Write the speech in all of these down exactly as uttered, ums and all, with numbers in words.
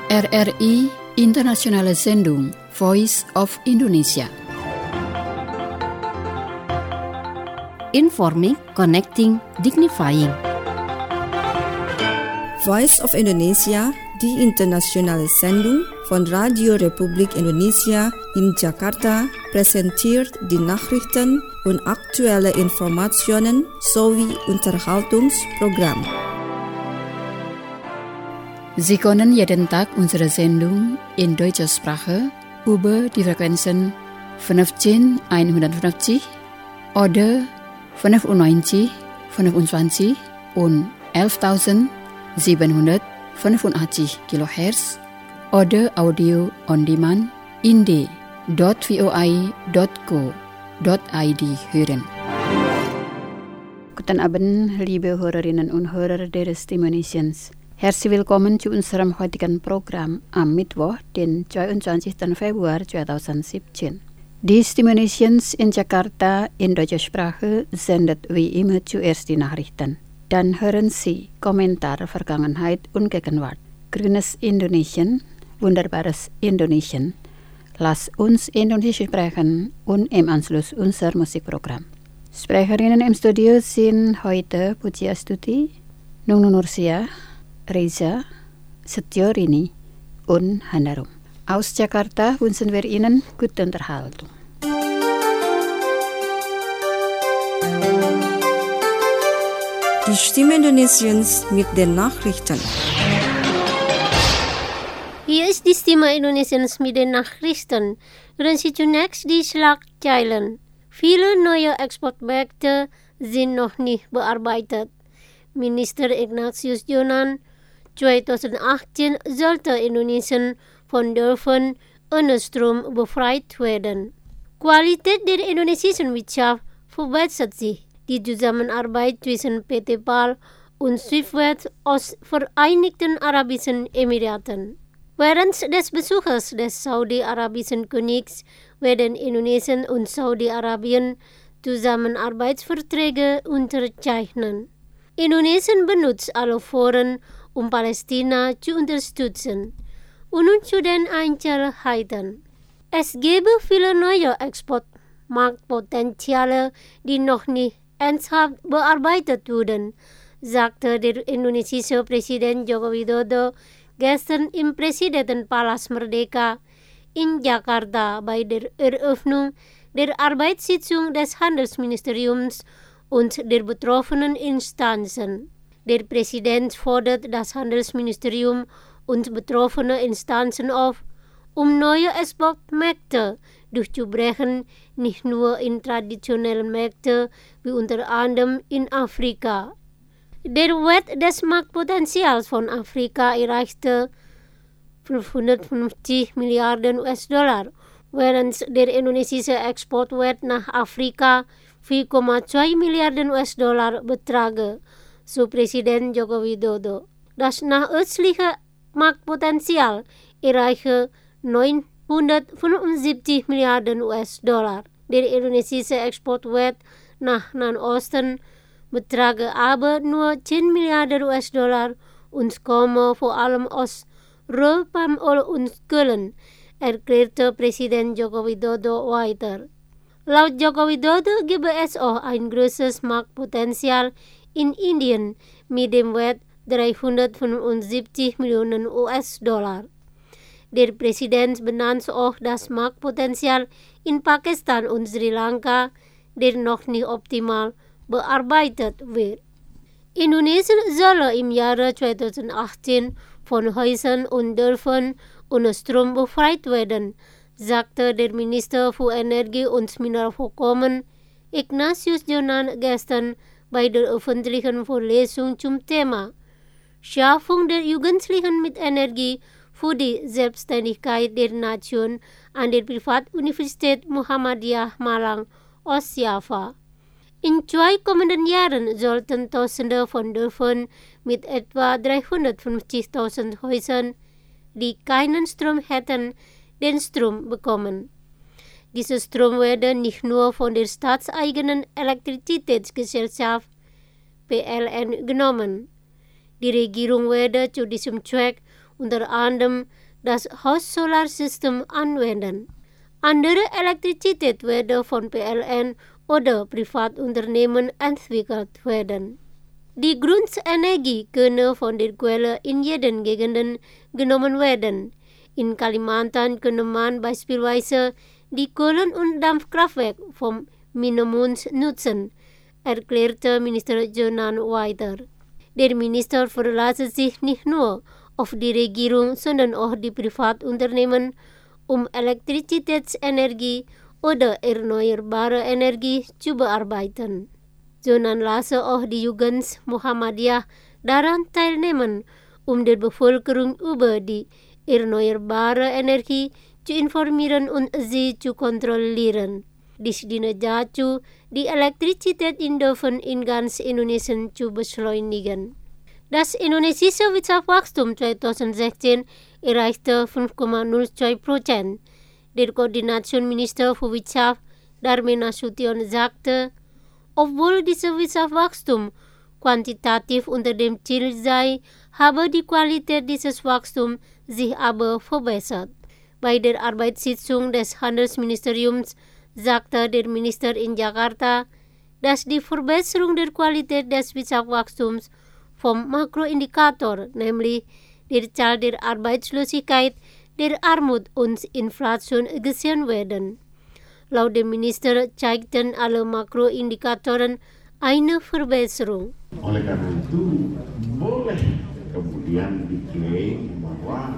R R I Internationale Sendung Voice of Indonesia. Informing, connecting, dignifying. Voice of Indonesia, die internationale Sendung von Radio Republik Indonesia in Jakarta, präsentiert die Nachrichten und aktuelle Informationen sowie Unterhaltungsprogramm. Sie können jeden Tag unsere Sendung in deutscher Sprache über die Frequenzen fünfzehn einhundertfünfzig oder fünfundneunzig fünfundzwanzig und elftausendsiebenhundertfünfundachtzig Kilohertz oder Audio on Demand in d punkt voi punkt co punkt i d hören. Guten Abend, liebe Hörerinnen und Hörer der Stimme Nations. Herzlich willkommen zu unserem heutigen Programm am Mittwoch, den zweiundzwanzigsten Februar zweitausendsiebzehn. Die Stimme Nations in Jakarta in deutscher Sprache sendet wie immer zuerst die Nachrichten. Dann hören Sie Kommentar Vergangenheit und Gegenwart. Grünes Indonesien, wunderbares Indonesien. Lass uns Indonesisch sprechen und im Anschluss unser Musikprogramm. Sprecherinnen im Studio sind heute Puji Astuti, Nunu Nursia, Reza, Setiorini und Handarum. Aus Jakarta wünschen wir Ihnen gute Unterhaltung. Die Stimme Indonesiens mit den Nachrichten. Hier ist die Stimme Indonesiens mit den Nachrichten. Hören Sie zunächst die Schlagzeilen. Viele neue Exportmärkte sind noch nicht bearbeitet. Minister Ignatius Jonan, zweitausendachtzehn sollte Indonesien von Dörfern ohne Strom befreit werden. Qualität der indonesischen Wirtschaft verbessert sich. Die Zusammenarbeit zwischen P T PAL und Swiftwest aus Vereinigten Arabischen Emiraten. Während des Besuches des saudi-arabischen Königs werden Indonesien und Saudi-Arabien Zusammenarbeitsverträge unterzeichnen. Indonesien benutzt alle Foren, um Palästina zu unterstützen. Und nun zu den Einzelheiten. Es gäbe viele neue Exportmarktpotenziale, die noch nicht ernsthaft bearbeitet wurden, sagte der indonesische Präsident Joko Widodo gestern im Präsidentenpalast Merdeka in Jakarta bei der Eröffnung der Arbeitssitzung des Handelsministeriums und der betroffenen Instanzen. Der Präsident fordert das Handelsministerium und betroffene Instanzen auf, um neue Exportmärkte durchzubrechen, nicht nur in traditionellen Märkten wie unter anderem in Afrika. Der Wert des Marktpotenzials von Afrika erreichte fünfhundertfünfzig Milliarden U S-Dollar, während der indonesische Exportwert nach Afrika vier Komma zwei Milliarden U S-Dollar betrage, so Präsident Joko Widodo. Das nahöstliche Marktpotenzial erreiche neunhundertfünfundsiebzig Milliarden U S-Dollar. Der indonesische Exportwert nach Nahen Osten betrage aber nur zehn Milliarden U S-Dollar und komme vor allem aus Roh, Palmöl und Kohlen, erklärte Präsident Joko Widodo weiter. Laut Joko Widodo gebe es auch ein großes Marktpotenzial in Indien mit dem Wert dreihundertfünfundsiebzig Millionen U S-Dollar. Der Präsident benannte auch das Marktpotenzial in Pakistan und Sri Lanka, der noch nicht optimal bearbeitet wird. Indonesien solle im Jahre zweitausendachtzehn von Häusern und Dörfern ohne Strom befreit werden, sagte der Minister für Energie und Mineralvorkommen Ignatius Jonan gestern bei der öffentlichen Vorlesung zum Thema Schaffung der Jugendlichen mit Energie für die Selbstständigkeit der Nation an der Privatuniversität Muhammadiyah Malang, Ostjava. In zwei kommenden Jahren sollten Tausende von Dörfern mit etwa dreihundertfünfzigtausend Häusern, die keinen Strom hätten, den Strom bekommen. Dieser Strom werde nicht nur von der staatseigenen Elektrizitätsgesellschaft P L N genommen. Die Regierung werde zu diesem Zweck unter anderem das Haus-Solarsystem anwenden. Andere Elektrizität werde von P L N oder Privatunternehmen entwickelt werden. Die Grundenergie könne von der Quelle in jeden Gegenden genommen werden. In Kalimantan könne man beispielsweise die Kohlen- und Dampfkraftwerke vom Minimund nutzen, erklärte Minister Jonan weiter. Der Minister verlasse sich nicht nur auf die Regierung, sondern auch die Privatunternehmen, um Elektrizitätsenergie oder erneuerbare Energie zu bearbeiten. Jonan lasse auch die Jugend Muhammadiyah daran teilnehmen, um der Bevölkerung über die erneuerbare Energie zu informieren und sie zu kontrollieren. Dies diene dazu, die Elektrizität in Dörfern in ganz Indonesien zu beschleunigen. Das indonesische Wirtschaftswachstum zwanzig sechzehn erreichte fünf Komma null zwei Prozent. Der Koordinationsminister für Wirtschaft Darmin Nasution sagte, obwohl dieses Wirtschaftswachstum quantitativ unter dem Ziel sei, habe die Qualität dieses Wachstums sich aber verbessert. Bei der Arbeitssitzung des Handelsministeriums sagte der Minister in Jakarta, dass die Verbesserung der Qualität des Wirtschaftswachstums vom Makroindikator, nämlich der Zahl der Arbeitslosigkeit, der Armut und Inflation gesehen werden. Laut dem Minister zeigten alle Makroindikatoren eine Verbesserung. Oleh karena itu, boleh kemudian diklaim bahwa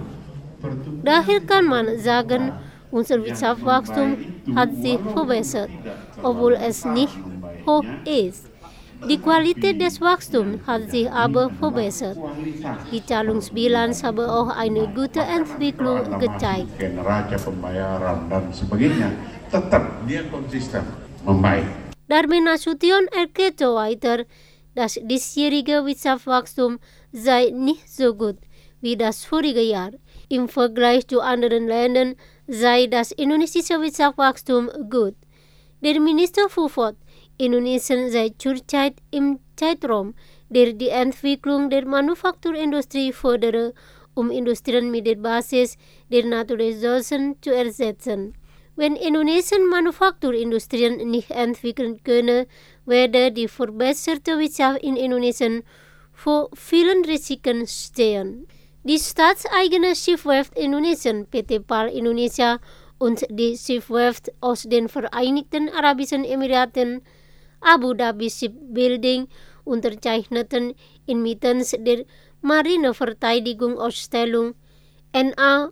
Daher kann man sagen, unser Wirtschaftswachstum hat sich verbessert, obwohl es nicht hoch ist. Die Qualität des Wachstums hat sich aber verbessert. Die Zahlungsbilanz habe auch eine gute Entwicklung gezeigt. Neraca pembayaran dan sebagainya tetap dia konsisten membaik. Darmin Nasution erklärte weiter, das diesjährige Wirtschaftswachstum sei nicht so gut wie das vorige Jahr. Im Vergleich zu anderen Ländern sei das indonesische Wirtschaftswachstum gut. Der Minister fuhr fort, Indonesien sei zurzeit im Zeitraum, der die Entwicklung der Manufakturindustrie fördere, um Industrien mit der Basis der Naturressourcen zu ersetzen. Wenn Indonesien Manufakturindustrien nicht entwickeln könne, werde die verbesserte Wirtschaft in Indonesien vor vielen Risiken stehen. Die staatseigene Schiffwerft Indonesien, P T Pal Indonesia, und die Schiffwerft aus den Vereinigten Arabischen Emiraten, Abu Dhabi Shipbuilding, unterzeichneten inmitten der Marineverteidigungsausstellung N A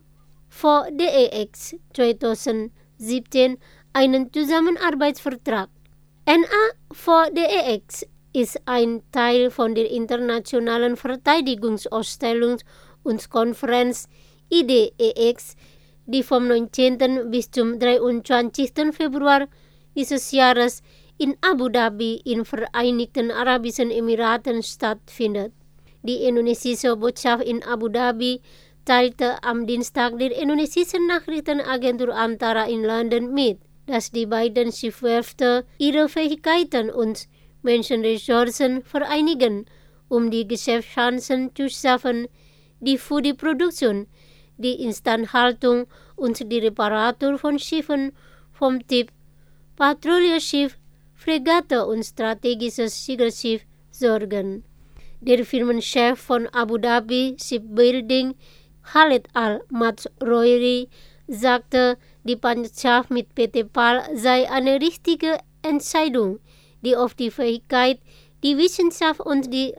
V D E X zwanzig siebzehn einen Zusammenarbeitsvertrag. N A V D E X ist ein Teil von der internationalen Verteidigungsausstellung und Konferenz I D E X, die vom neunzehnten bis zum dreiundzwanzigsten Februar dieses Jahres in Abu Dhabi in Vereinigten Arabischen Emiraten stattfindet. Die indonesische Botschaft in Abu Dhabi teilte am Dienstag der indonesischen Nachrichtenagentur Antara in London mit, dass die beiden Schiffwerfte ihre Fähigkeiten und Menschenressourcen vereinigen, um die Geschäftschancen zu schaffen, die für die Produktion, die Instandhaltung und die Reparatur von Schiffen vom Typ Patrouilleschiff, Fregatte und strategisches Segelschiff sorgen. Der Firmenchef von Abu Dhabi Shipbuilding, Khalid Al-Matsroiri, sagte, die Partnerschaft mit P T Pal sei eine richtige Entscheidung, die auf die Fähigkeit, die Wissenschaft und die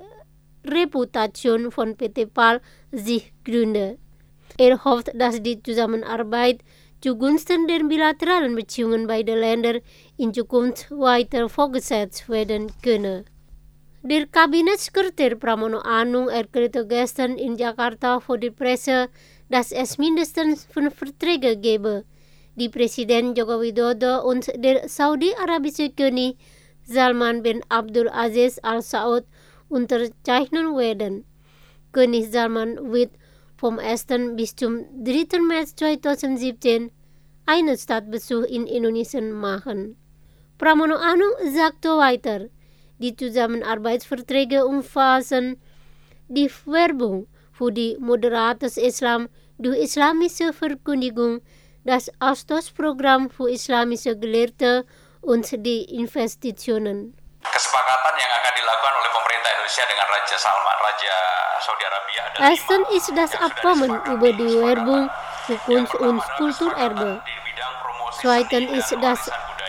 Reputation von P T Pal sich gründe. Er hofft, dass die Zusammenarbeit zugunsten der bilateralen Beziehungen beider Länder in Zukunft weiter fortgesetzt werden könne. Der Kabinettssekretär Pramono Anung erklärte gestern in Jakarta vor der Presse, dass es mindestens fünf Verträge gebe, die Präsident Joko Widodo und der saudi-arabische König Salman bin Abdul Aziz Al Saud unterzeichnen werden. König Salman wird vom ersten bis zum dritten März zwanzig siebzehn einen Staatsbesuch in Indonesien machen. Pramono Anung sagte weiter, die Zusammenarbeitsverträge umfassen die Werbung für die Moderates Islam durch islamische Verkündigung, das Austauschprogramm für islamische Gelehrte und die Investitionen. Kesepakatan yang akan dilakukan oleh pemerintah Indonesia dengan Raja Salman, Raja Saudi Arabia. Erstens ist das Abkommen über die Werbung für Kunst und Kulturerbe. Zweitens ist das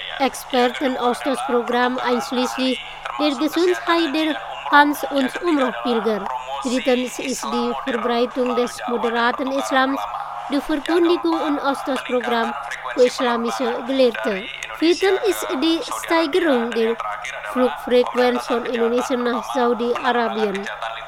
Expertenaustauschprogramm einschließlich der Gesundheit der Hajj- und Umrah-Pilger. Drittens ist die Verbreitung des moderaten Islams durch Verkündigung und Austauschprogramm für islamische Gelehrte. Viertens ist die Steigerung der Flugfrequenz von Indonesia nach Saudi-Arabien.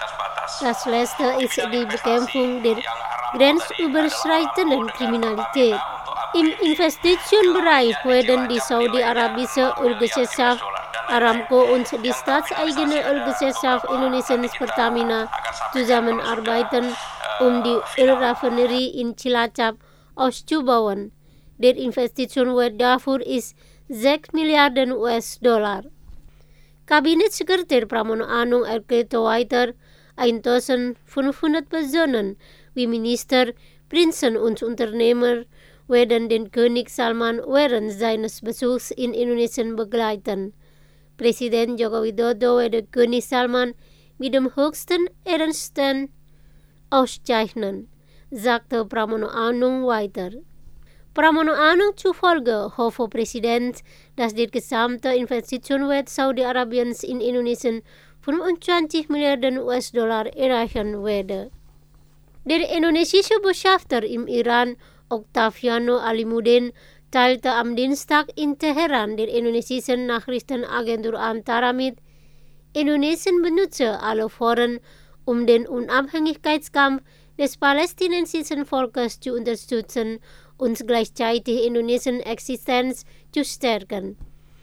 Das letzte ist die Bekämpfung der grenzüberschreitenden Kriminalität. Im Investitionsbereich werden die saudi-arabische Ölgesellschaft Aramco und die staatseigene Ölgesellschaft Indonesiens Pertamina zusammenarbeiten, um die Ölraffinerie in Cilacap auszubauen. Der Investitionswert dafür ist sechs Milliarden U S-Dollar. Kabinettssekretär Pramono Anung erklärte weiter, eintausendfünfhundert Personen wie Minister, Prinzen und Unternehmer werden den König Salman während seines Besuchs in Indonesien begleiten. Präsident Joko Widodo werde König Salman mit dem höchsten Ehrenstand auszeichnen, sagte Pramono Anung weiter. Pramono Anung zufolge hoffe Präsident, dass der gesamte Investitionswert Saudi-Arabiens in Indonesien fünfundzwanzig Milliarden U S-Dollar erreichen werde. Der indonesische Botschafter im Iran, Octaviano Alimuddin, teilte am Dienstag in Teheran der indonesischen Nachrichtenagentur Antara mit, Indonesien benutze alle Foren, um den Unabhängigkeitskampf des palästinensischen Volkes zu unterstützen und gleichzeitig Indonesiens Existenz zu stärken.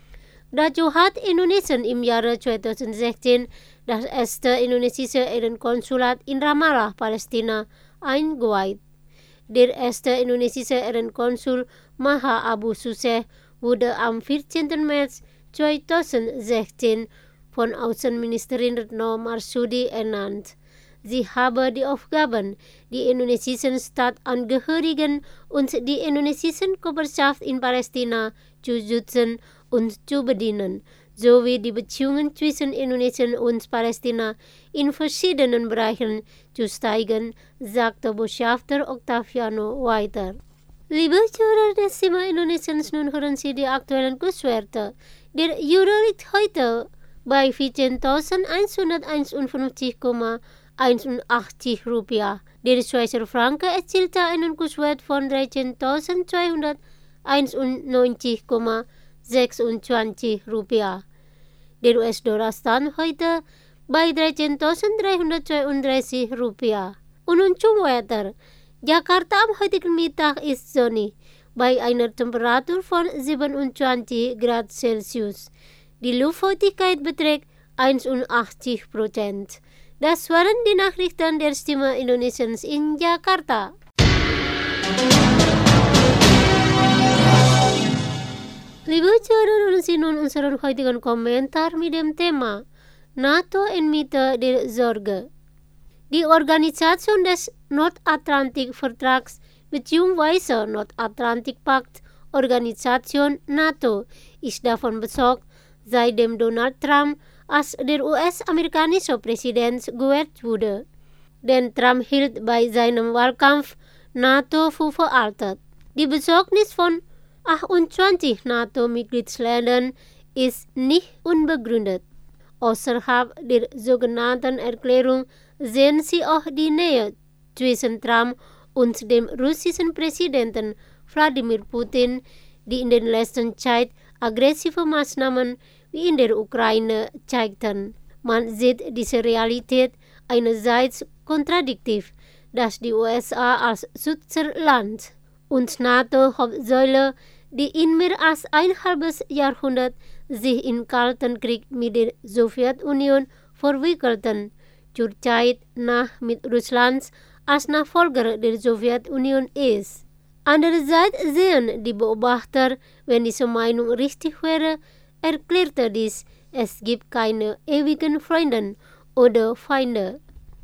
Dazu hat Indonesien im Jahre zweitausendsechzehn das erste indonesische Ehrenkonsulat in Ramallah, Palästina, eingeweiht. Der erste indonesische Ehrenkonsul Maha Abu Suseh wurde am vierzehnten März zweitausendsechzehn von Außenministerin Retno Marsudi ernannt. Sie habe die Aufgaben, die indonesischen Staatsangehörigen und die indonesische Körperschaft in Palästina zu schützen und zu bedienen, sowie die Beziehungen zwischen Indonesien und Palästina in verschiedenen Bereichen zu steigern, sagte Botschafter Octaviano weiter. Liebe Zuhörer des Stimme Indonesiens, nun hören Sie die aktuellen Kurswerte. Der Euro liegt heute bei vierzehntausendeinhunderteinundfünfzig Komma einundachtzig Rupiah. Der Schweizer Franke erzielte einen Kurswert von dreizehntausendzweihunderteinundneunzig Komma sechsundzwanzig Rupiah. Der U S-Dollar stand heute bei dreizehntausenddreihundertzweiunddreißig Rupiah. Und nun zum Wetter. Jakarta am heutigen Mittag ist sonnig, bei einer Temperatur von siebenundzwanzig Grad Celsius. Die Luftfeuchtigkeit beträgt einundachtzig Prozent. Das waren die Nachrichten der Stimme Indonesiens in Jakarta. Liebe Zuhörer, hören Sie nun unseren heutigen Kommentar mit dem Thema NATO inmitten der Sorge. Die Organisation des Nordatlantikvertrags bzw. Nordatlantikpakt Organisation NATO ist davon besorgt, seitdem Donald Trump als der U S-amerikanische Präsident gewählt wurde. Denn Trump hielt bei seinem Wahlkampf NATO für veraltet. Die Besorgnis von achtundzwanzig NATO-Mitgliedsländern ist nicht unbegründet. Außerhalb der sogenannten Erklärung sehen Sie auch die Nähe zwischen Trump und dem russischen Präsidenten Wladimir Putin, die in der letzten Zeit aggressive Maßnahmen wie in der Ukraine zeigten. Man sieht diese Realität einerseits kontradiktiv, dass die U S A als Schutzland und NATO-Hauptsäule, die in mehr als ein halbes Jahrhundert sich im Kalten Krieg mit der Sowjetunion verwickelten, zurzeit nach mit Russlands als Nachfolger der Sowjetunion ist. Andererseits sehen die Beobachter, wenn diese Meinung richtig wäre, erklärte dies, es gibt keine ewigen Freunde oder Feinde.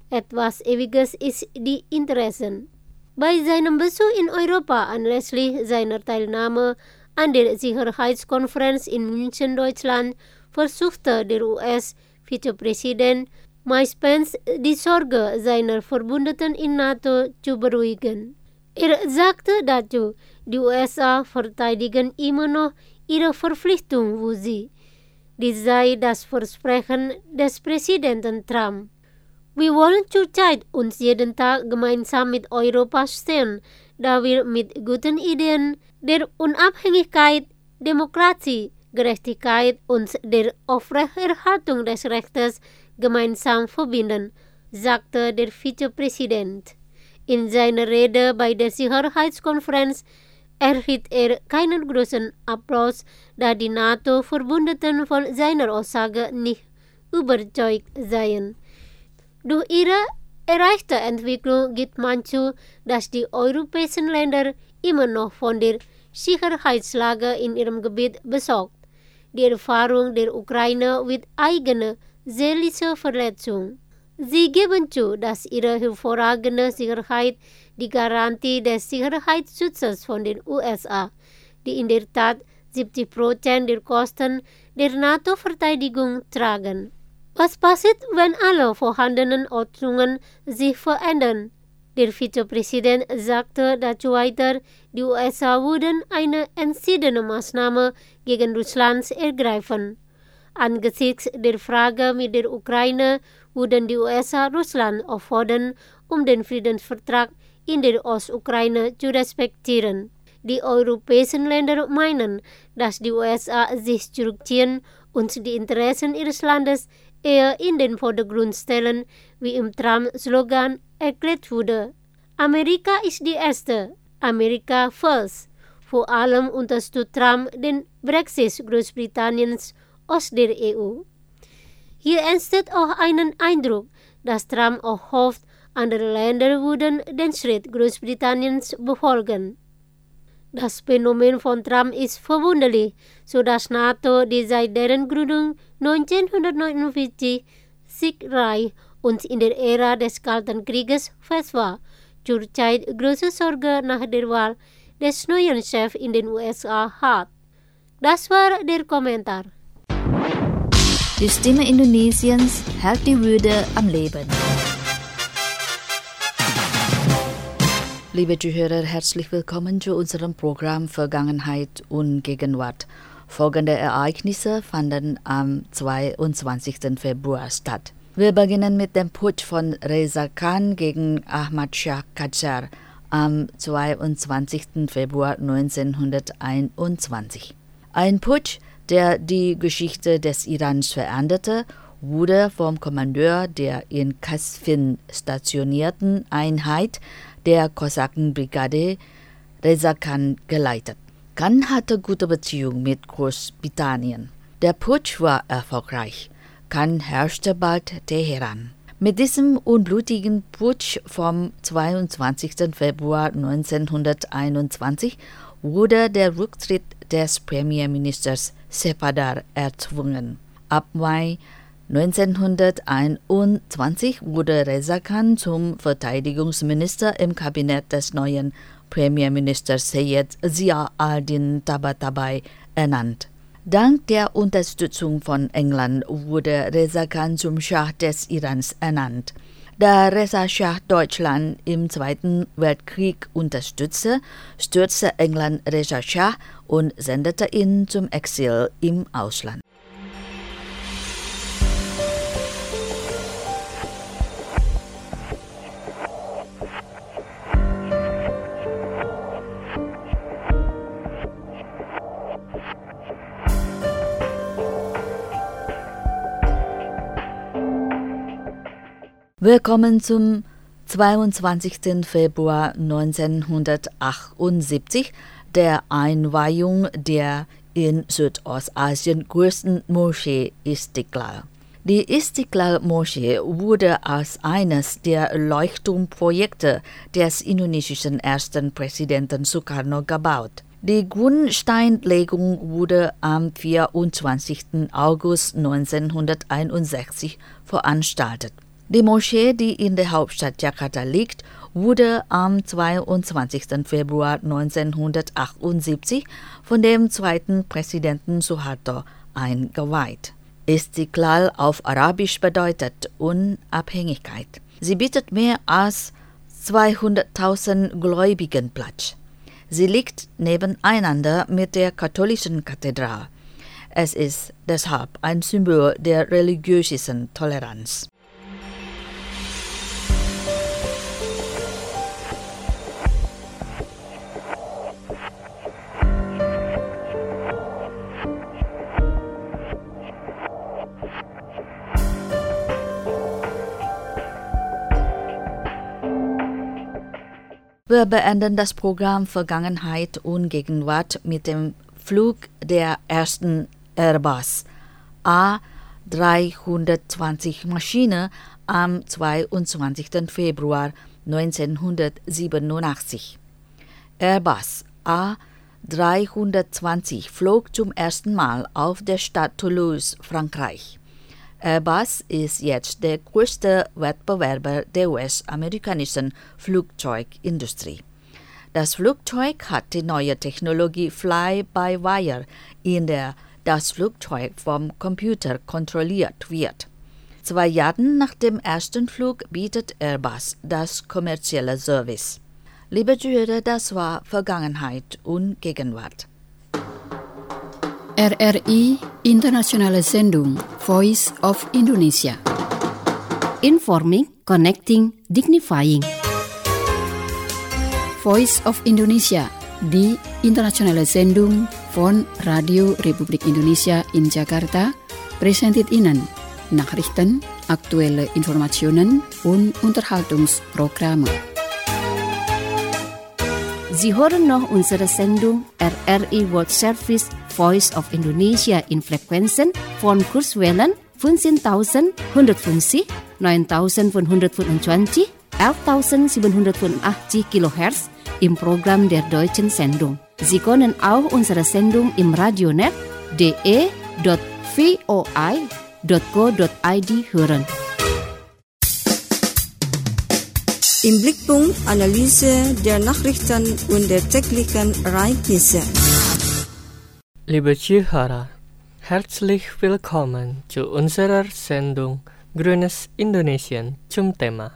Etwas Ewiges ist die Interessen. Bei seinem Besuch in Europa anlässlich seiner Teilnahme an der Sicherheitskonferenz in München, Deutschland, versuchte der U S-Vizepräsident Mike Pence die Sorge seiner Verbündeten in NATO zu beruhigen. Er sagte dazu, die U S A verteidigen immer noch ihre Verpflichtung für sie. Dies sei das Versprechen des Präsidenten Trump. Wir wollen zurzeit uns jeden Tag gemeinsam mit Europa stehen, da wir mit guten Ideen der Unabhängigkeit, Demokratie, Gerechtigkeit und der Aufrechterhaltung des Rechtes gemeinsam verbinden, sagte der Vizepräsident. In seiner Rede bei der Sicherheitskonferenz erhielt er keinen großen Applaus, da die NATO-Verbündeten von seiner Aussage nicht überzeugt seien. Durch ihre erreichte Entwicklung gibt man zu, dass die europäischen Länder immer noch von der Sicherheitslage in ihrem Gebiet besorgt. Die Erfahrung der Ukraine mit eigener seelischer Verletzung. Sie geben zu, dass ihre hervorragende Sicherheit die Garantie des Sicherheitsschutzes von den U S A, die in der Tat siebzig Prozent der Kosten der NATO-Verteidigung tragen. Was passiert, wenn alle vorhandenen Ordnungen sich verändern? Der Vizepräsident sagte dazu weiter, die U S A würden eine entschiedene Maßnahme gegen Russland ergreifen. Angesichts der Frage mit der Ukraine würden die U S A Russland auffordern, um den Friedensvertrag in der Ostukraine zu respektieren. Die europäischen Länder meinen, dass die U S A sich zurückziehen und die Interessen ihres Landes eher in den Vordergrund stellen, wie im Trump-Slogan erklärt wurde. Amerika ist die erste, America first. Vor allem unterstützt Trump den Brexit Großbritanniens aus der E U. Hier entsteht auch ein Eindruck, dass Trump auch hofft, andere Länder würden den Schritt Großbritanniens befolgen. Das Phänomen von Trump ist verwunderlich, so dass NATO, die seit deren Gründung neunzehnhundertneunundvierzig siegreich und in der Ära des Kalten Krieges fest war, zurzeit große Sorge nach der Wahl des neuen Chefs in den U S A hat. Das war der Kommentar. Die Stimme Indonesiens hält die Würde am Leben. Liebe Zuhörer, herzlich willkommen zu unserem Programm Vergangenheit und Gegenwart. Folgende Ereignisse fanden am zweiundzwanzigsten Februar statt. Wir beginnen mit dem Putsch von Reza Khan gegen Ahmad Shah Qajar am zweiundzwanzigsten Februar neunzehnhunderteinundzwanzig. Ein Putsch, der die Geschichte des Irans veränderte, wurde vom Kommandeur der in Kasvin stationierten Einheit der Kosakenbrigade Reza Khan geleitet. Khan hatte gute Beziehungen mit Großbritannien. Der Putsch war erfolgreich. Khan herrschte bald Teheran. Mit diesem unblutigen Putsch vom zweiundzwanzigsten Februar neunzehnhunderteinundzwanzig wurde der Rücktritt des Premierministers Sepahдар erzwungen. Ab Mai neunzehnhunderteinundzwanzig wurde Reza Khan zum Verteidigungsminister im Kabinett des neuen Premierministers Seyed Zia al-Din Tabatabai ernannt. Dank der Unterstützung von England wurde Reza Khan zum Schah des Irans ernannt. Da Reza Schah Deutschland im Zweiten Weltkrieg unterstützte, stürzte England Reza Schah und sendete ihn zum Exil im Ausland. Willkommen zum zweiundzwanzigsten Februar neunzehnhundertachtundsiebzig, der Einweihung der in Südostasien größten Moschee Istiqlal. Die Istiqlal-Moschee wurde als eines der Leuchtturmprojekte des indonesischen ersten Präsidenten Sukarno gebaut. Die Grundsteinlegung wurde am vierundzwanzigsten August neunzehnhunderteinundsechzig veranstaltet. Die Moschee, die in der Hauptstadt Jakarta liegt, wurde am zweiundzwanzigsten Februar neunzehnhundertachtundsiebzig von dem zweiten Präsidenten Suharto eingeweiht. Istiqlal auf Arabisch bedeutet Unabhängigkeit. Sie bietet mehr als zweihunderttausend Gläubigen Platz. Sie liegt nebeneinander mit der katholischen Kathedrale. Es ist deshalb ein Symbol der religiösen Toleranz. Wir beenden das Programm Vergangenheit und Gegenwart mit dem Flug der ersten Airbus A dreihundertzwanzig Maschine am zweiundzwanzigsten Februar neunzehnhundertsiebenundachtzig. Airbus A dreihundertzwanzig flog zum ersten Mal auf der Stadt Toulouse, Frankreich. Airbus ist jetzt der größte Wettbewerber der U S-amerikanischen Flugzeugindustrie. Das Flugzeug hat die neue Technologie Fly-by-Wire, in der das Flugzeug vom Computer kontrolliert wird. Zwei Jahre nach dem ersten Flug bietet Airbus das kommerzielle Service. Liebe Zuhörer, das war Vergangenheit und Gegenwart. R R I Internationale Sendung Voice of Indonesia. Informing, connecting, dignifying. Voice of Indonesia, die internationale Sendung von Radio Republik Indonesia in Jakarta, präsentiert Ihnen Nachrichten, aktuelle Informationen und Unterhaltungsprogramme. Sie hören noch unsere Sendung R R I World Service Voice of Indonesia in Frequenzen von Kurzwellen fünfzehntausendeinhundertfünfzig, neuntausendfünfhundertfünfundzwanzig, elftausendsiebenhundertfünfundachtzig Kilohertz im Programm der deutschen Sendung. Sie können auch unsere Sendung im Radionet d e punkt v o i punkt co punkt i d hören. Im Blickpunkt Analyse der Nachrichten und der täglichen Ereignisse. Liebe Zuhörer, herzlich willkommen zu unserer Sendung Grünes Indonesien zum Thema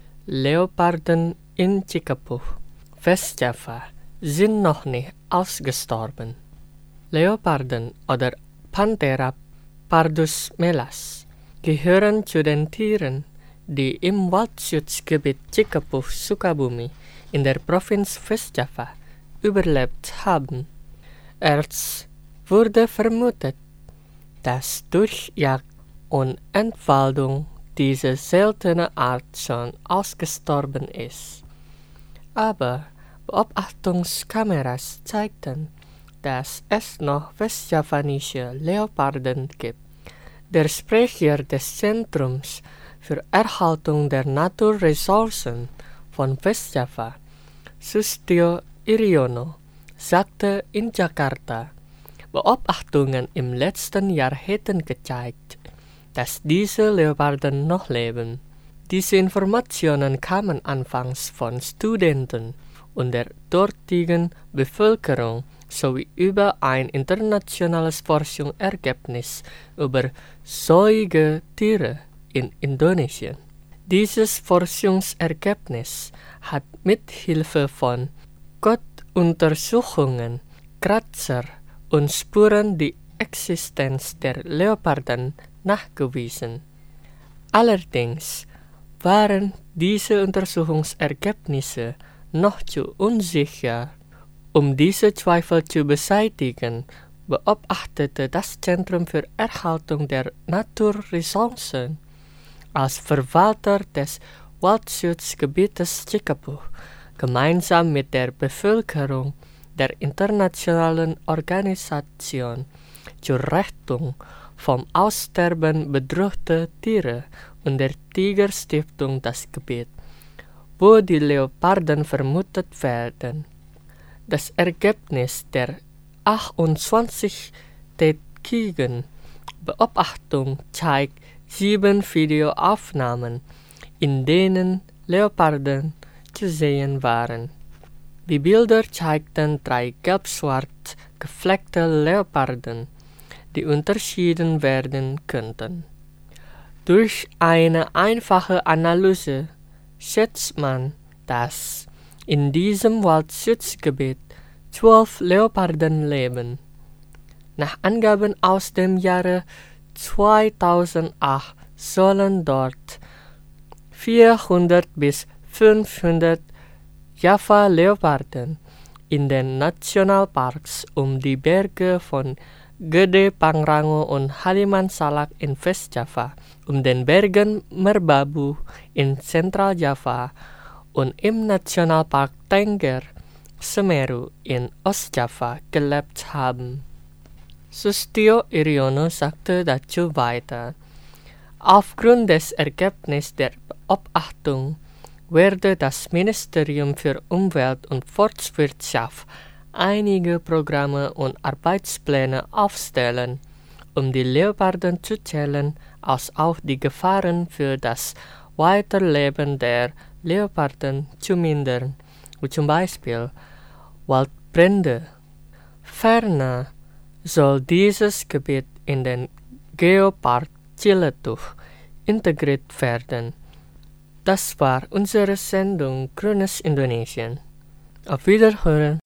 Leoparden in Cikapuh, Westjava, sind noch nicht ausgestorben. Leoparden oder Panthera pardus melas gehören zu den Tieren, die im Waldschutzgebiet Cikapuh Sukabumi in der Provinz Westjava überlebt haben. Erst wurde vermutet, dass durch Jagd und Entwaldung diese seltene Art schon ausgestorben ist. Aber Beobachtungskameras zeigten, dass es noch westjavanische Leoparden gibt. Der Sprecher des Zentrums für Erhaltung der Naturressourcen von Westjava, Sustio Iriono, sagte in Jakarta, Beobachtungen im letzten Jahr hätten gezeigt, dass diese Leoparden noch leben. Diese Informationen kamen anfangs von Studenten und der dortigen Bevölkerung sowie über ein internationales Forschungsergebnis über Säugetiere in Indonesien. Dieses Forschungsergebnis hat mit Hilfe von Kotuntersuchungen, Kratzer und Spuren die Existenz der Leoparden nachgewiesen. Allerdings waren diese Untersuchungsergebnisse noch zu unsicher. Um diese Zweifel zu beseitigen, beobachtete das Zentrum für Erhaltung der Naturressourcen als Verwalter des Waldschutzgebietes Cikapuh gemeinsam mit der Bevölkerung der internationalen Organisation zur Rettung vom Aussterben bedrohter Tiere und der Tigerstiftung das Gebiet, wo die Leoparden vermutet werden. Das Ergebnis der achtundzwanzigtägigen Beobachtung zeigt sieben Videoaufnahmen, in denen Leoparden zu sehen waren. Die Bilder zeigten drei gelb-schwarz gefleckte Leoparden, die unterschieden werden könnten. Durch eine einfache Analyse schätzt man, dass in diesem Waldschutzgebiet zwölf Leoparden leben. Nach Angaben aus dem Jahre zweitausendacht sollen dort vierhundert bis fünfhundert Java-Leoparden in den Nationalparks um die Berge von Gede Pangrango und Haliman Salak in Westjava, um den Bergen Merbabu in Zentraljava und im Nationalpark Tengger Semeru in Ostjava gelebt haben. Sustio Iryono sagte dazu weiter: Aufgrund des Ergebnisses der Beobachtung werde das Ministerium für Umwelt und Forstwirtschaft einige Programme und Arbeitspläne aufstellen, um die Leoparden zu zählen, als auch die Gefahren für das Weiterleben der Leoparden zu mindern, wie zum Beispiel Waldbrände. Ferner soll dieses Gebiet in den Geopark Ciletuh integriert werden. Das war unsere Sendung Grünes Indonesien. Auf Wiederhören.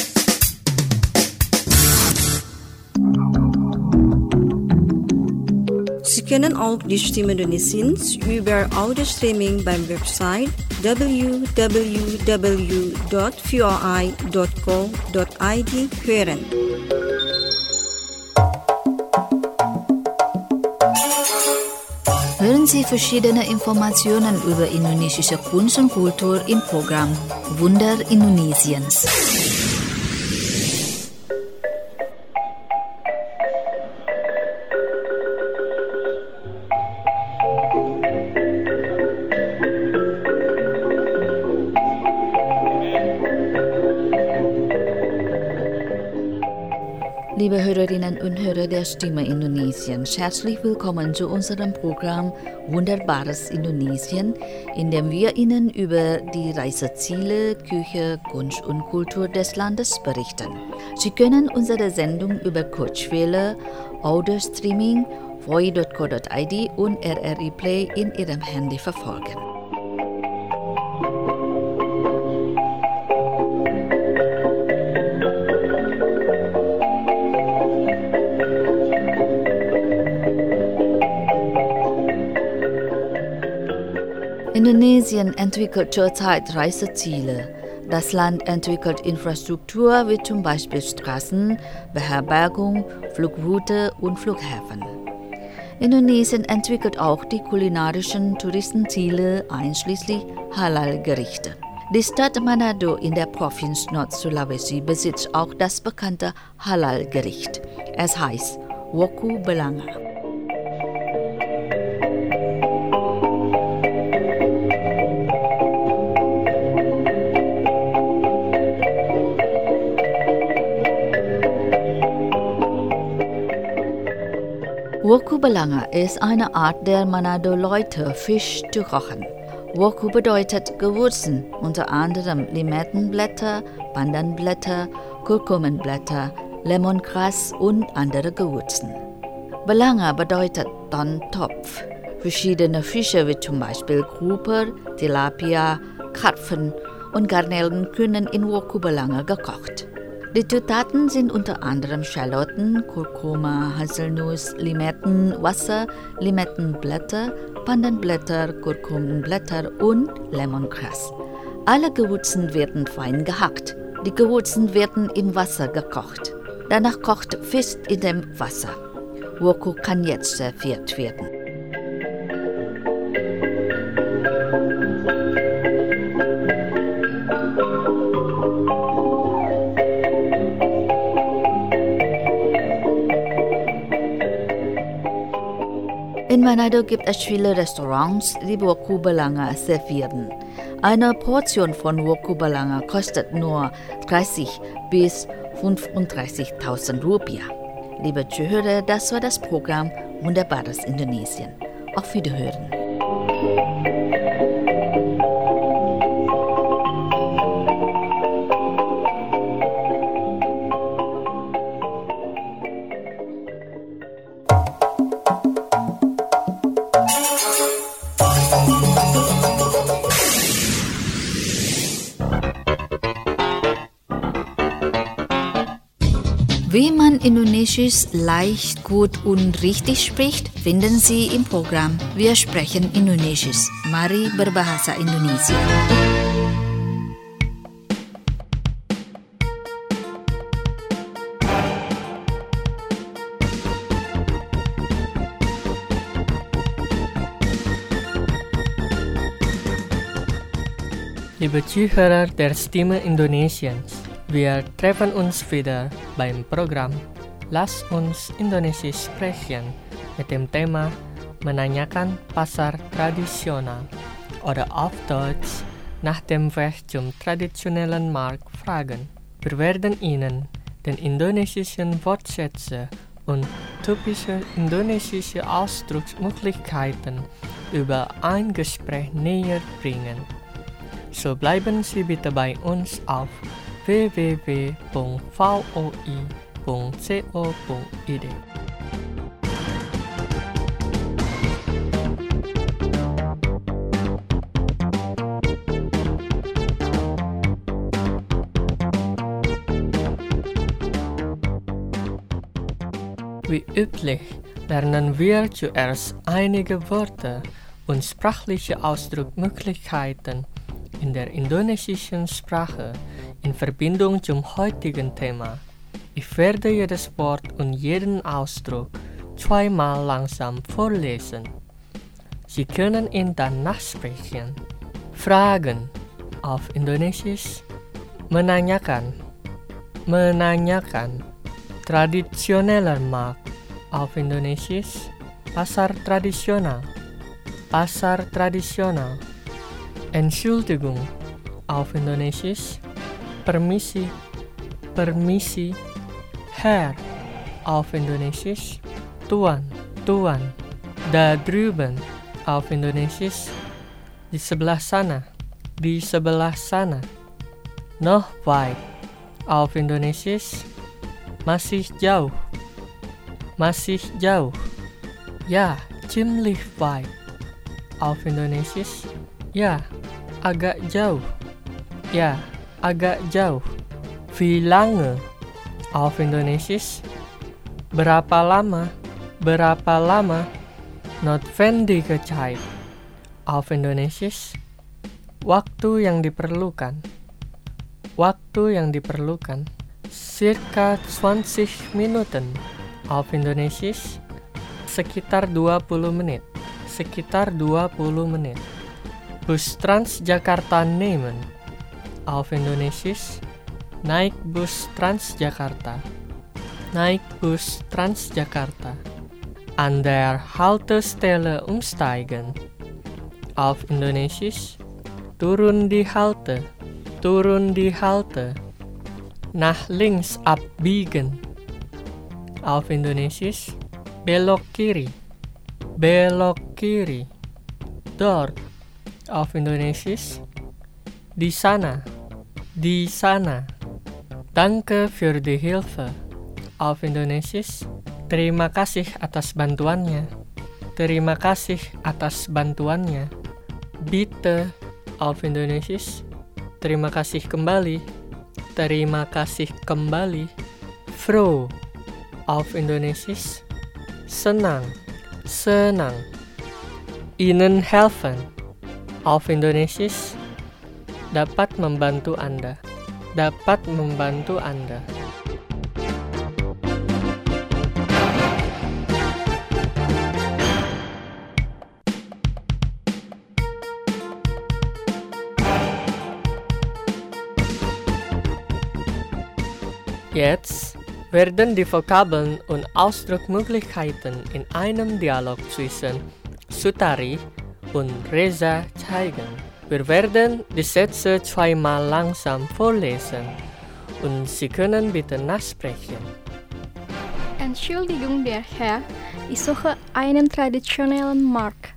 Sie können auch die Stimme Indonesiens über Audio-Streaming beim Website w w w dot v o i dot co dot i d hören. Hören Sie verschiedene Informationen über indonesische Kunst und Kultur im Programm Wunder Indonesiens. Liebe Hörerinnen und Hörer der Stimme Indonesiens, herzlich willkommen zu unserem Programm Wunderbares Indonesien, in dem wir Ihnen über die Reiseziele, Küche, Kunst und Kultur des Landes berichten. Sie können unsere Sendung über Kurzwelle, Audio-Streaming, voi dot co dot i d und R R I Play in Ihrem Handy verfolgen. Indonesien entwickelt zurzeit Reiseziele. Das Land entwickelt Infrastruktur wie zum Beispiel Straßen, Beherbergung, Flugroute und Flughäfen. Indonesien entwickelt auch die kulinarischen Touristenziele einschließlich Halal-Gerichte. Die Stadt Manado in der Provinz Nord-Sulawesi besitzt auch das bekannte Halal-Gericht. Es heißt Woku Belanga. Woku Belanga ist eine Art der Manado-Leute, Fisch zu kochen. Woku bedeutet Gewürzen, unter anderem Limettenblätter, Pandanblätter, Kurkumenblätter, Lemongras und andere Gewürzen. Belanga bedeutet Tontopf. Verschiedene Fische wie zum Beispiel Grouper, Tilapia, Karpfen und Garnelen können in Woku Belanga gekocht. Die Zutaten sind unter anderem Schalotten, Kurkuma, Haselnuss, Limetten, Wasser, Limettenblätter, Pandanblätter, Kurkumenblätter und Lemongras. Alle Gewürzen werden fein gehackt. Die Gewürzen werden im Wasser gekocht. Danach kocht Fisch in dem Wasser. Woku kann jetzt serviert werden. In Manado gibt es viele Restaurants, die Woku Belanga servieren. Eine Portion von Woku Belanga kostet nur dreißig bis fünfunddreißigtausend Rupiah. Liebe Zuhörer, das war das Programm Wunderbares Indonesien. Auf Wiederhören. Wie man Indonesisch leicht, gut und richtig spricht, finden Sie im Programm Wir sprechen Indonesisch. Mari berbahasa Indonesia. Liebe Zuhörer der Stimme Indonesiens, wir treffen uns wieder beim Programm Lass uns Indonesisch sprechen mit dem Thema Menanyakan Pasar Tradisional oder auf Deutsch nach dem Weg zum traditionellen Markt fragen. Wir werden Ihnen den indonesischen Wortschätze und typische indonesische Ausdrucksmöglichkeiten über ein Gespräch näher bringen. So bleiben Sie bitte bei uns auf w w w punkt v o i punkt co punkt i d. Wie üblich lernen wir zuerst einige Worte und sprachliche Ausdrucksmöglichkeiten in der indonesischen Sprache in Verbindung zum heutigen Thema. Ich werde jedes Wort und jeden Ausdruck zweimal langsam vorlesen. Sie können ihn dann nachsprechen. Fragen auf Indonesisch, menanyakan, menanyakan. Traditioneller Markt auf Indonesisch, pasar tradisional, pasar tradisional. Entschuldigung auf Indonesisch, permisi, permisi. Herr auf Indonesisch, tuan, tuan. Da drüben auf Indonesisch, di sebelah sana, di sebelah sana. Noch weit auf Indonesisch, masih jauh, masih jauh. Ja, ziemlich weit auf Indonesisch, ya, agak jauh, ya, agak jauh. Wie lange auf Indonesisch, berapa lama, berapa lama. Notwendige Zeit auf Indonesisch, waktu yang diperlukan, waktu yang diperlukan. Circa zwanzig Minuten auf Indonesisch, sekitar dua puluh menit, sekitar dua puluh menit. Bus Transjakarta nehmen auf Indonesisch, naik bus Transjakarta, naik bus Transjakarta. An der Haltestelle umsteigen auf Indonesisch, turun di Halte, turun di Halte. Nach links abbiegen auf Indonesisch, belok kiri, belok kiri. Dort auf Indonesisch, di sana, di sana. Danke für die Hilfe auf Indonesisch, terima kasih atas bantuannya, terima kasih atas bantuannya. Bitte auf Indonesisch, terima kasih kembali, terima kasih kembali. Froh auf Indonesisch, senang, senang. Ihnen helfen auf Indonesisch, dapat membantu Anda, dapat membantu Anda. Jetzt werden die Vokabeln und Ausdrucksmöglichkeiten in einem Dialog zwischen Sutari und Reza zeigen. Wir werden die Sätze zweimal langsam vorlesen und Sie können bitte nachsprechen. Entschuldigung, der Herr, ich suche einen traditionellen Markt.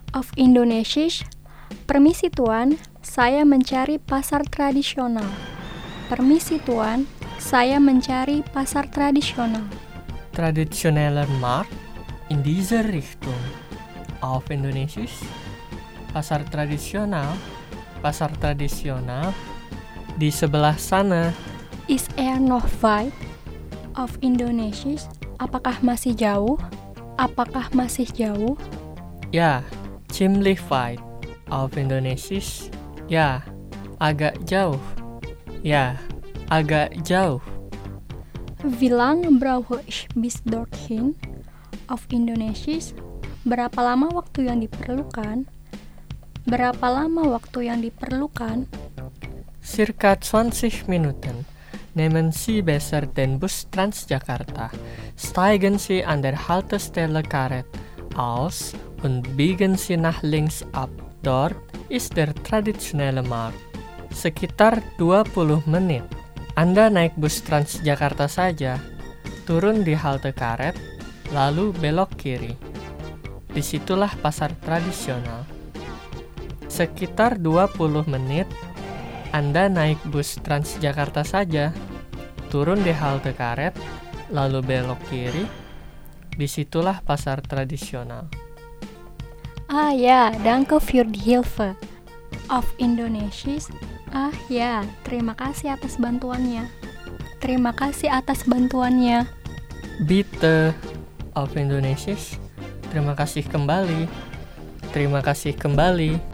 of Indonesia. Permisi Tuan, saya mencari pasar tradisional. Permisi Tuan, saya mencari pasar tradisional. Traditioneller Markt in dieser Richtung. Auf Indonesisch. Pasar tradisional, pasar tradisional di sebelah sana. Is er noch weit? Auf Indonesisch. Apakah masih jauh? Apakah masih jauh? Ya, ziemlich weit. Auf Indonesisch. Ya, agak jauh. Ya, agak jauh. Wie lang brauche ich bis dorthin? Auf Indonesisch. Berapa lama waktu yang diperlukan? Berapa lama waktu yang diperlukan? Circa zwanzig Minuten. Nehmen Sie besser den Bus Transjakarta. Steigen Sie an der Haltestelle Karet aus und biegen Sie nach links ab. Dort ist der traditionelle Markt. Sekitar dua puluh menit. Anda naik bus Transjakarta saja, turun di halte Karet, lalu belok kiri. Disitulah pasar tradisional. Sekitar dua puluh menit, Anda naik bus Transjakarta saja, turun di halte Karet, lalu belok kiri. Disitulah pasar tradisional. Ah ja, danke für die Hilfe. Auf Indonesisch. Ah ya, terima kasih atas bantuannya. Terima kasih atas bantuannya. Bitte. Auf Indonesisch. Terima kasih kembali. Terima kasih kembali.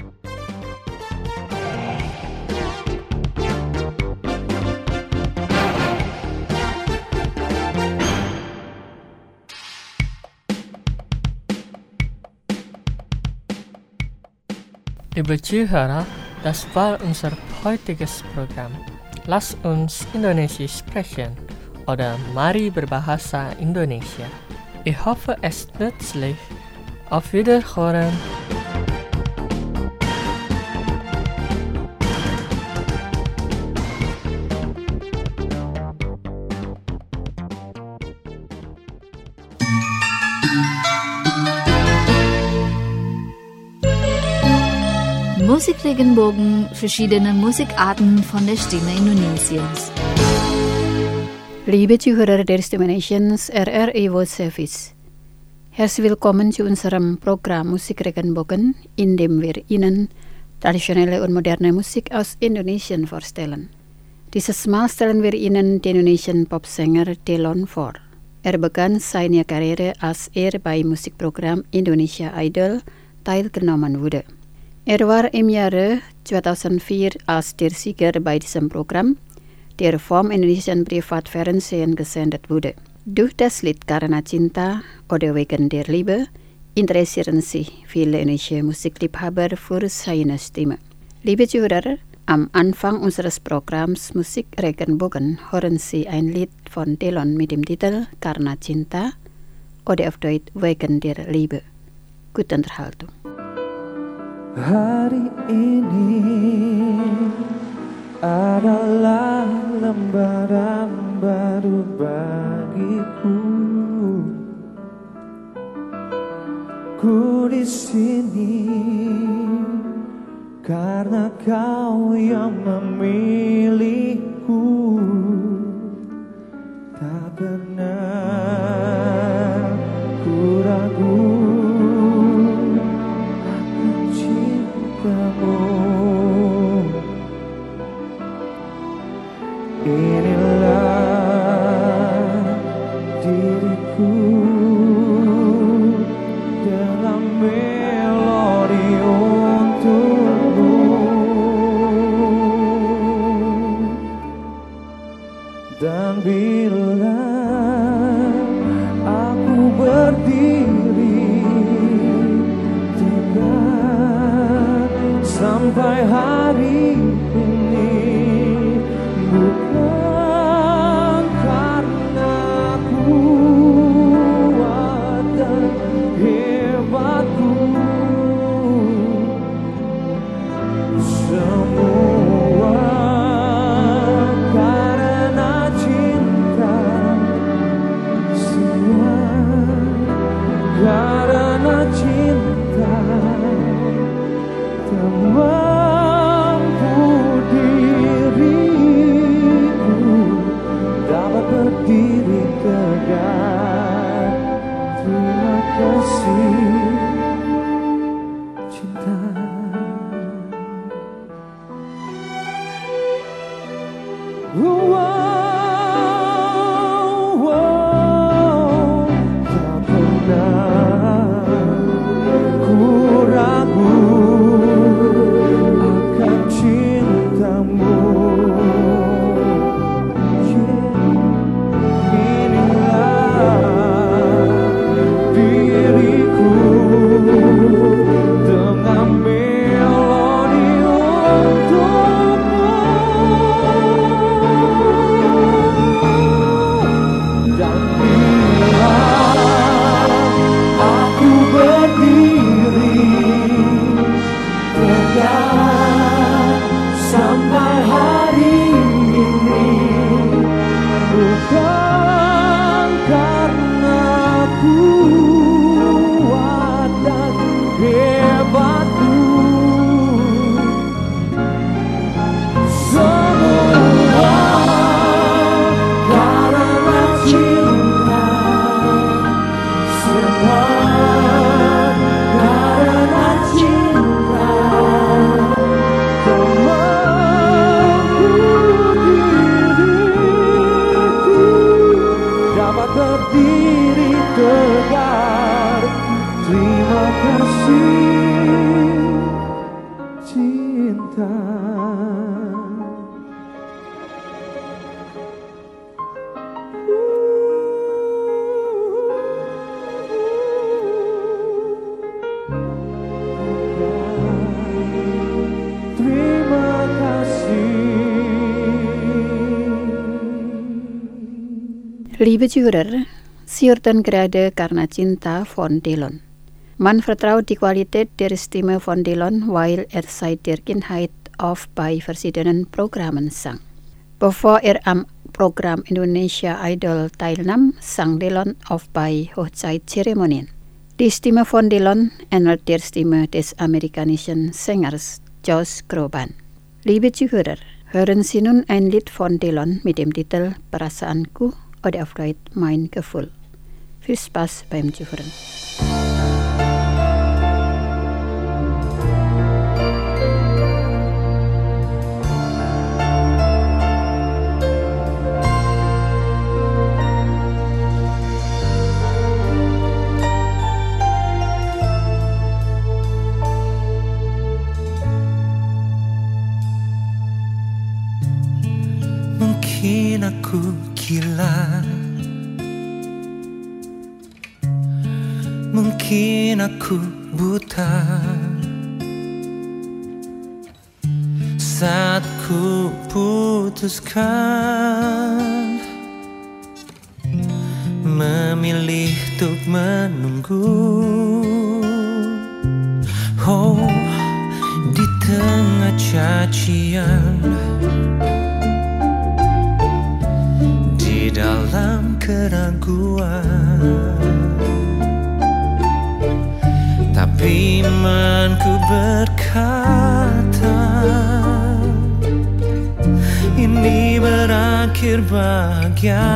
Liebe Zuhörer, das war unser heutiges Programm. Lass uns Indonesisch sprechen oder mari berbahasa Indonesia. Ich hoffe, es ist nützlich. Auf Wiederhören. Musikregenbogen, verschiedene Musikarten von der Stimme Indonesiens. Liebe Zuhörer der Stimme Nations R R I World Service. Herzlich willkommen zu unserem Programm Musikregenbogen, in dem wir Ihnen traditionelle und moderne Musik aus Indonesien vorstellen. Dieses Mal stellen wir Ihnen den Indonesian Popsänger Delon vor. Er begann seine Karriere, als er beim Musikprogramm Indonesia Idol teilgenommen wurde. Er war im Jahre zweitausendvier als der Sieger bei diesem Programm, der vom indonesischen Privatfernsehen gesendet wurde. Durch das Lied Karena Cinta oder Wegen der Liebe interessieren sich viele indonesische Musikliebhaber für seine Stimme. Liebe Zuhörer, am Anfang unseres Programms Musikregenbogen hören Sie ein Lied von Delon mit dem Titel Karena Cinta oder auf Deutsch Wegen der Liebe. Gute Unterhaltung. Hari ini adalah lembaran baru bagiku. Ku di sini karena kau yang memilihku. Tak pernah ku ragu. Inilah diriku dalam melodi untukmu, dan bila aku berdiri tegak sampai hari ini, bukan karena kuat dan hebatku, semua karena cinta, semua karena cinta. dengan melodi untukmu. Dan bila aku berdiri tegak sampai hari ini, bukan karena kuat dan hebatku, semua karena cinta, semua karena cinta. Kau mampu diriku dapat berdiri tegar. Terima kasih cinta. Terima kasih. Liebe Zuhörer, Sie hörten gerade Karena Cinta von Delon. Man vertraut die Qualität der Stimme von Delon, weil er seit der Kindheit auf bei verschiedenen Programmen sang. Bevor er am Programm Indonesia Idol teilnahm, sang Delon auf bei Hochzeitzeremonien. Die Stimme von Delon ähnelt der Stimme des amerikanischen Sängers Josh Groban. Liebe Zuhörer, hören Sie nun ein Lied von Delon mit dem Titel Perasaanku oder auf Deutsch Mein Gefühl. Viel Spaß beim Zuhören. Mungkin aku gila, mungkin aku buta, saat ku putuskan memilih untuk menunggu. Oh, di tengah cacian, di dalam keraguan, tapi imanku berkata ini berakhir bahagia.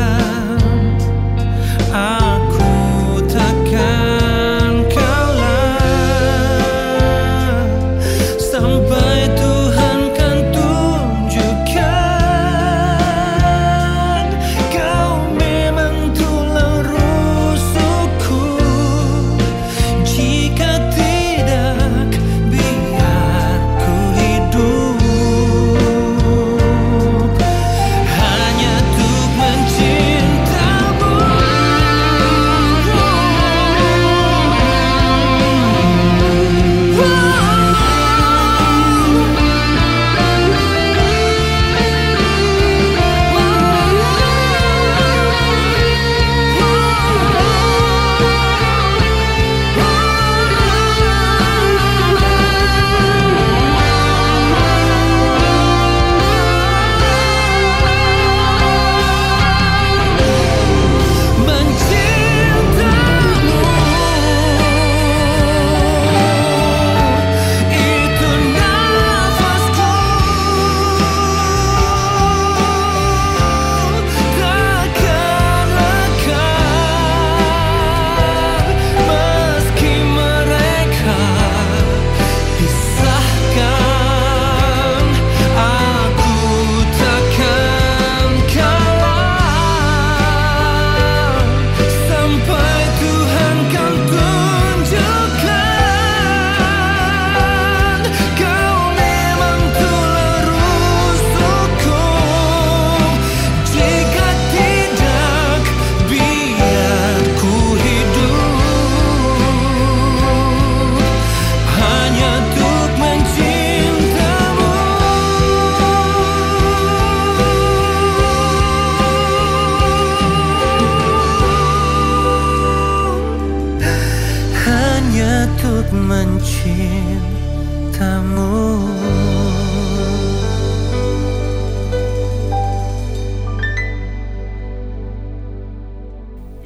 Aku takkan kalah.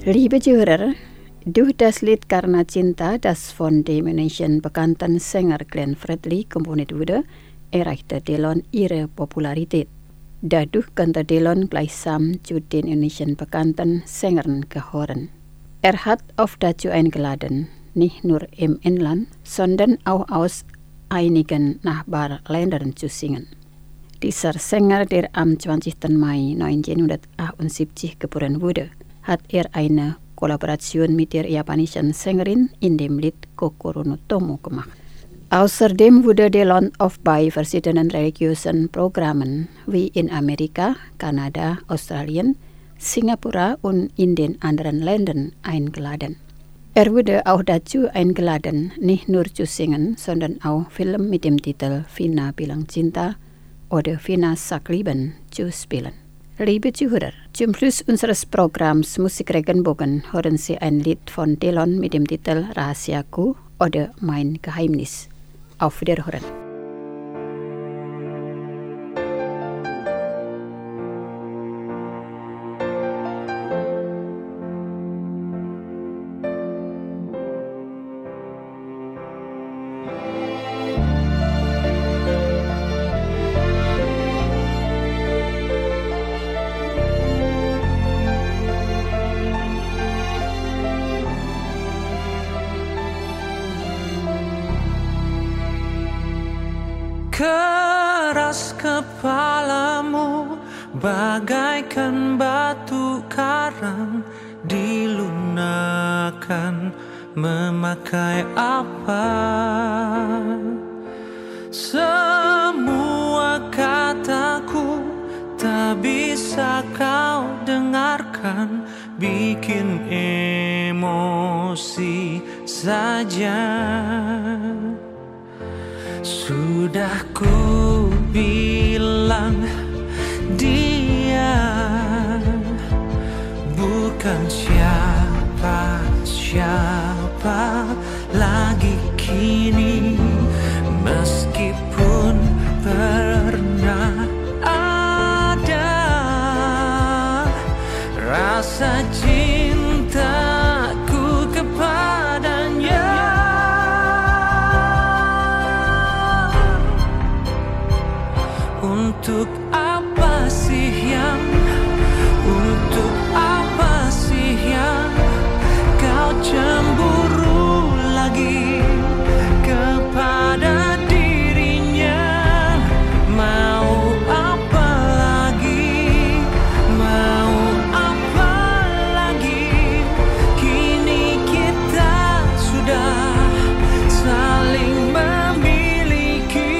Liebe Zuhörer, durch das Lied Karena Cinta, das von dem indonesian bekannten Sänger Glenn Fredly komponiert wurde, erreichte Delon ihre Popularität. Dadurch konnte Delon gleichsam zu den indonesian bekannten Sängern gehören. Er hat oft dazu eingeladen, nicht nur im Inland, sondern auch aus einigen Nachbarländern zu singen. Dieser Sänger, der am zwanzigsten Mai neunzehnhundertachtundsiebzig geboren wurde, hat er eine Kollaboration mit der japanischen Sängerin in dem Lied Kokoro no Tomo gemacht. Außerdem wurde Delon oft bei verschiedenen religiösen Programmen wie in Amerika, Kanada, Australien, Singapura und in den anderen Ländern eingeladen. Er wurde auch dazu eingeladen, nicht nur zu singen, sondern auch Film mit dem Titel Vina Bilang Cinta oder Vina Sag Lieben zu spielen. Liebe Zuhörer, zum Schluss unseres Programms Musik Regenbogen hören Sie ein Lied von Delon mit dem Titel Rahasiaku oder Mein Geheimnis. Auf Wiederhören. Keras kepalamu bagaikan batu karang, dilunakan memakai apa? Semua kataku tak bisa kau dengarkan, bikin emosi saja. Sudah ku bilang dia bukan siapa-siapa lagi kini, meskipun pernah ada rasa cintaku kepadanya. Untuk apa sih yang, untuk apa sih yang kau cemburu lagi kepada dirinya? Mau apa lagi, mau apa lagi? Kini kita sudah saling memiliki.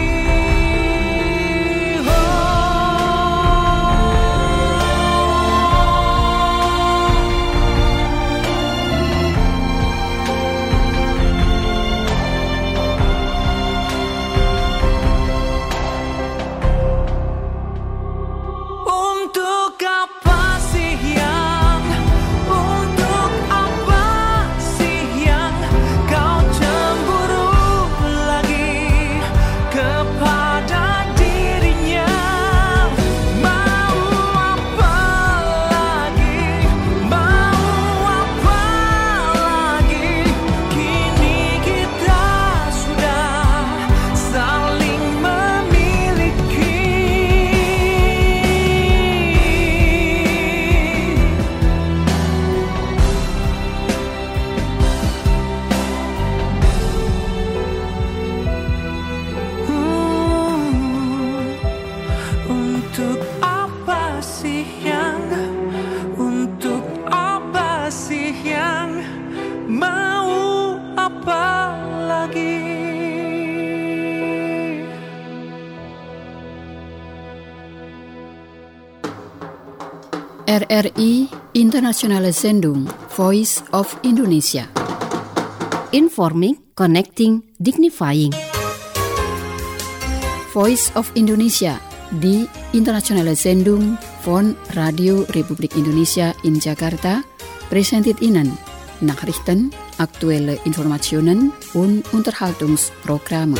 R R I Internationale Sendung Voice of Indonesia. Informing, connecting, dignifying. Voice of Indonesia di Internationale Sendung von Radio Republik Indonesia in Jakarta presented Ihnen Nachrichten, aktuelle Informationen und Unterhaltungsprogramme.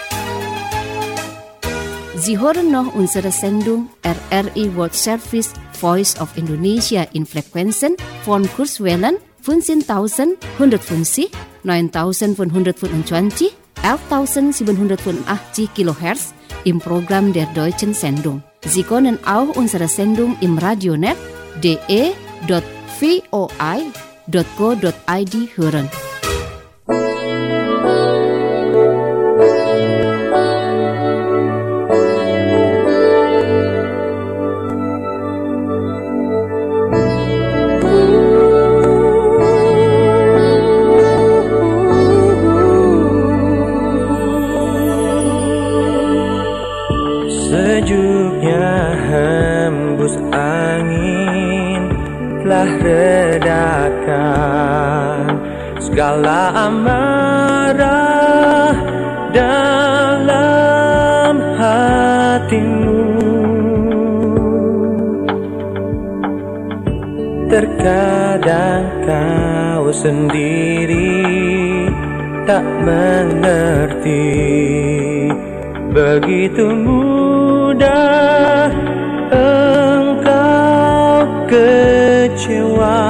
Sie hören noch unsere Sendung R R I World Service Voice of Indonesia in Frequency von Kurzwellen fünfzehntausend hundertfünfzig, neuntausendfünfhundertfünfundzwanzig, elftausendsiebenhundertfünfundachtzig Kilohertz im Programm der deutschen Sendung. Sie können auch unsere Sendung im Radionet d e dot v o i dot co dot i d hören. Sejuknya hembus angin telah redakan segala amarah dalam hatimu. Terkadang kau sendiri tak mengerti, begitu mudah engkau kecewa,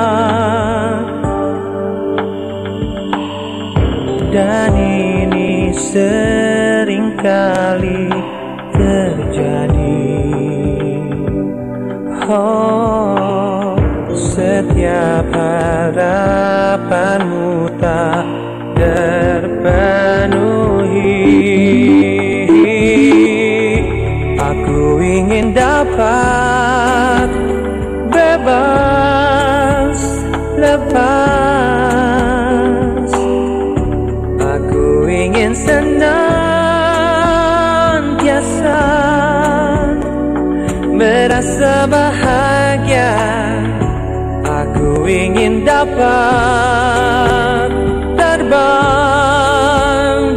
dan ini seringkali terjadi. Oh, setiap harapanmu tak terpenuhi. Aku ingin dapat bebas lepas. Aku ingin senantiasa merasa bahagia. Aku ingin dapat terbang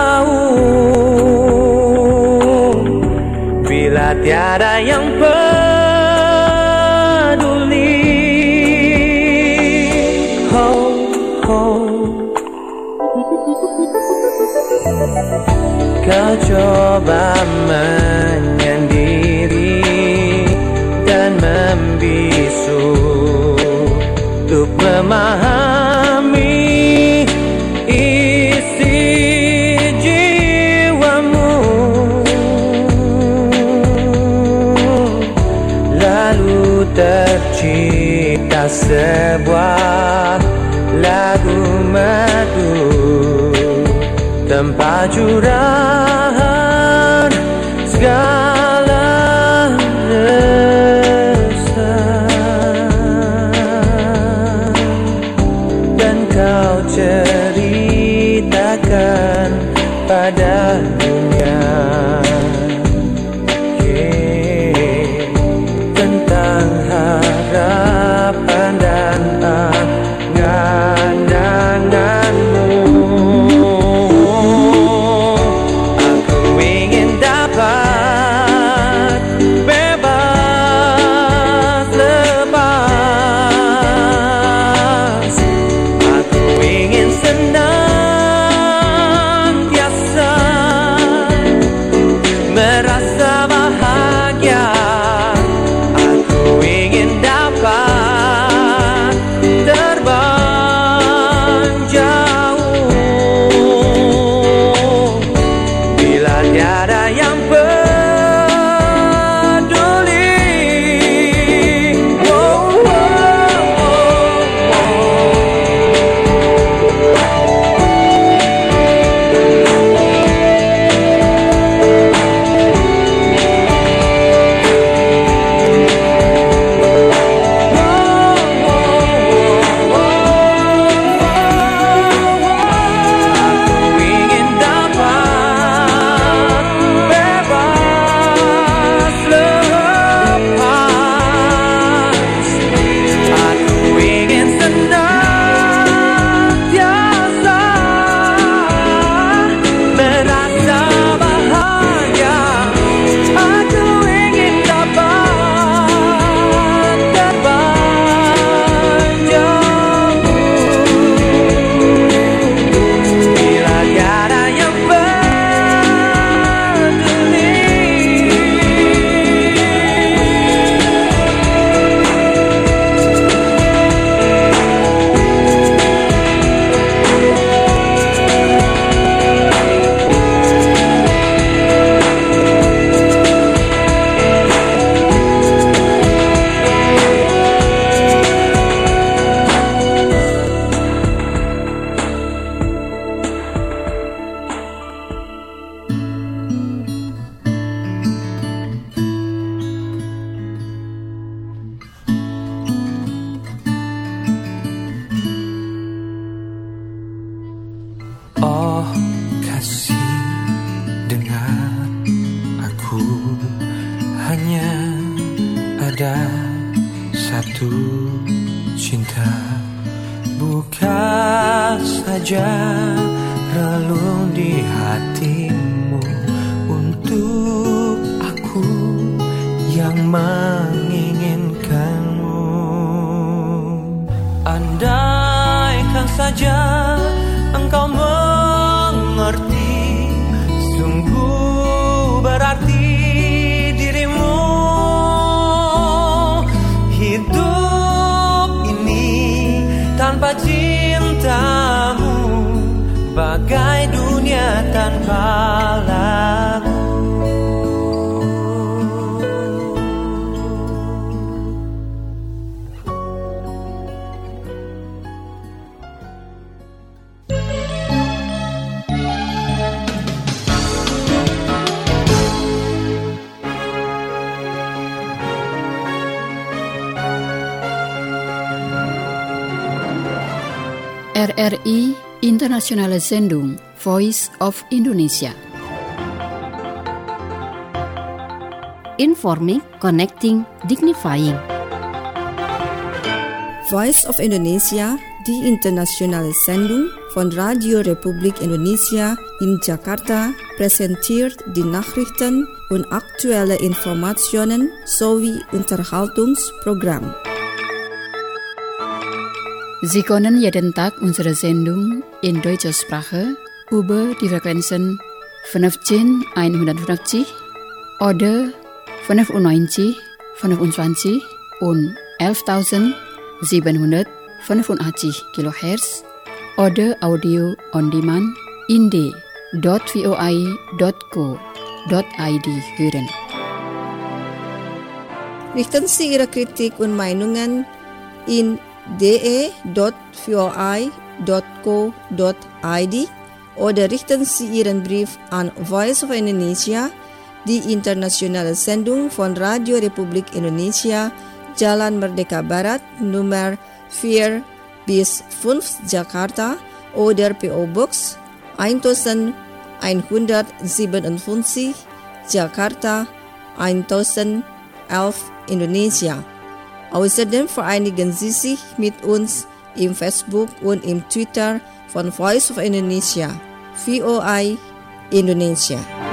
jauh bila tiada yang peduli. Oh, oh. Kau coba menyendiri dan membisu untuk memahami isi jiwamu. Lalu tercipta sebuah lagu merdu tanpa curahan segala rasa, dan kau ceritakan pada dunia yeah, tentang harapan dan angan-anganmu. hanya ada satu cinta. Buka saja relung di hatimu untuk aku yang menginginkanmu. Andaikan saja engkau mengerti, sungguh berarti dirimu. Hidup ini tanpa cintamu bagai dunia tanpa lagu. R R I Internationale Sendung Voice of Indonesia. Informing, connecting, dignifying. Voice of Indonesia, die internationale Sendung von Radio Republik Indonesia in Jakarta, präsentiert die Nachrichten und aktuelle Informationen sowie Unterhaltungsprogramm. Sie können jeden Tag unsere Sendung in deutscher Sprache über die Frequenzen fünfzehn oder fünfundneunzig, fünfundzwanzig und elftausendsiebenhundertfünfundachtzig Kilohertz oder Audio on Demand in d punkt v o i punkt co punkt i d hören. Richten Sie Ihre Kritik und Meinungen in d e punkt v o i punkt co punkt i d oder richten Sie Ihren Brief an Voice of Indonesia, die internationale Sendung von Radio Republik Indonesia, Jalan Merdeka Barat, Nummer vier bis fünf Jakarta oder P O Box elf Jakarta elf Indonesia. Außerdem vereinigen Sie sich mit uns im Facebook und im Twitter von Voice of Indonesia, V O I Indonesia.